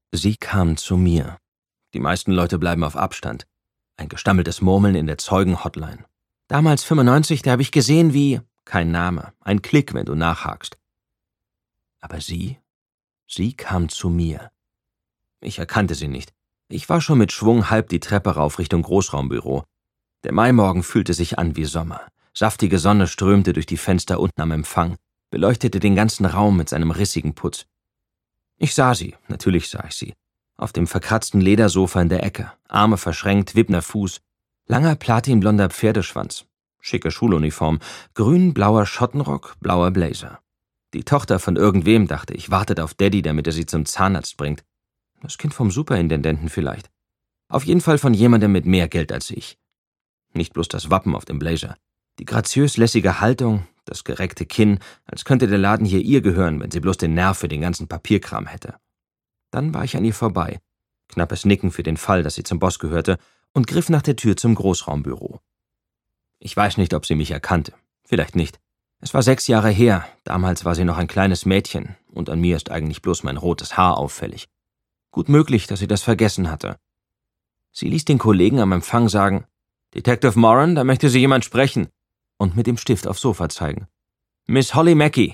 Sie kam zu mir. Die meisten Leute bleiben auf Abstand. Ein gestammeltes Murmeln in der Zeugen-Hotline. Damals 95, da habe ich gesehen wie... Kein Name, ein Klick, wenn du nachhakst. Aber sie kam zu mir. Ich erkannte sie nicht. Ich war schon mit Schwung halb die Treppe rauf Richtung Großraumbüro. Der Maimorgen fühlte sich an wie Sommer. Saftige Sonne strömte durch die Fenster unten am Empfang, beleuchtete den ganzen Raum mit seinem rissigen Putz. Ich sah sie, natürlich sah ich sie. Auf dem verkratzten Ledersofa in der Ecke, Arme verschränkt, Wippner Fuß, langer platinblonder Pferdeschwanz, schicke Schuluniform, grün-blauer Schottenrock, blauer Blazer. Die Tochter von irgendwem, dachte ich, wartet auf Daddy, damit er sie zum Zahnarzt bringt. Das Kind vom Superintendenten vielleicht. Auf jeden Fall von jemandem mit mehr Geld als ich. Nicht bloß das Wappen auf dem Blazer. Die graziös lässige Haltung, das gereckte Kinn, als könnte der Laden hier ihr gehören, wenn sie bloß den Nerv für den ganzen Papierkram hätte. Dann war ich an ihr vorbei. Knappes Nicken für den Fall, dass sie zum Boss gehörte, und griff nach der Tür zum Großraumbüro. Ich weiß nicht, ob sie mich erkannte. Vielleicht nicht. Es war 6 Jahre her. Damals war sie noch ein kleines Mädchen, und an mir ist eigentlich bloß mein rotes Haar auffällig. Gut möglich, dass sie das vergessen hatte. Sie ließ den Kollegen am Empfang sagen, »Detective Moran, da möchte Sie jemand sprechen«, und mit dem Stift aufs Sofa zeigen. »Miss Holly Mackey.«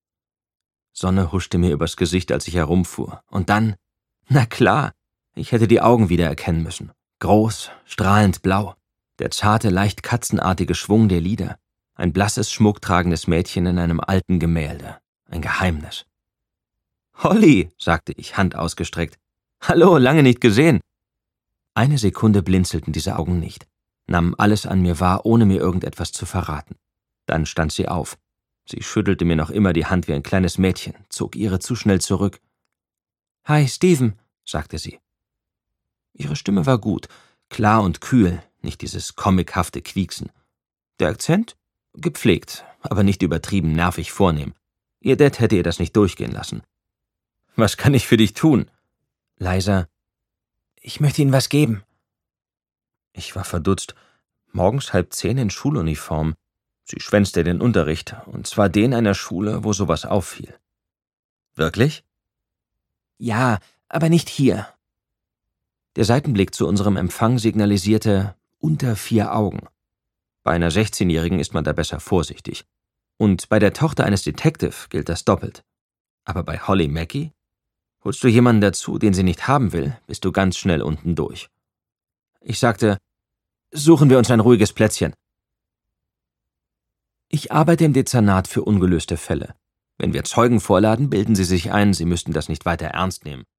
Sonne huschte mir übers Gesicht, als ich herumfuhr. Und dann, na klar, ich hätte die Augen wiedererkennen müssen. Groß, strahlend blau. Der zarte, leicht katzenartige Schwung der Lider. Ein blasses, schmucktragendes Mädchen in einem alten Gemälde. Ein Geheimnis. »Holly«, sagte ich, Hand ausgestreckt. »Hallo, lange nicht gesehen.« Eine Sekunde blinzelten diese Augen nicht, nahmen alles an mir wahr, ohne mir irgendetwas zu verraten. Dann stand sie auf. Sie schüttelte mir noch immer die Hand wie ein kleines Mädchen, zog ihre zu schnell zurück. »Hi, Steven«, sagte sie. Ihre Stimme war gut, klar und kühl, nicht dieses comichafte Quieksen. Der Akzent? Gepflegt, aber nicht übertrieben nervig vornehm. Ihr Dad hätte ihr das nicht durchgehen lassen. »Was kann ich für dich tun?« Leiser. »Ich möchte Ihnen was geben.« Ich war verdutzt. Morgens 9:30 in Schuluniform. Sie schwänzte den Unterricht, und zwar den einer Schule, wo sowas auffiel. »Wirklich?« »Ja, aber nicht hier.« Der Seitenblick zu unserem Empfang signalisierte unter 4 Augen. Bei einer 16-Jährigen ist man da besser vorsichtig. Und bei der Tochter eines Detective gilt das doppelt. Aber bei Holly Mackey? Holst du jemanden dazu, den sie nicht haben will, bist du ganz schnell unten durch. Ich sagte, suchen wir uns ein ruhiges Plätzchen. Ich arbeite im Dezernat für ungelöste Fälle. Wenn wir Zeugen vorladen, bilden sie sich ein, sie müssten das nicht weiter ernst nehmen.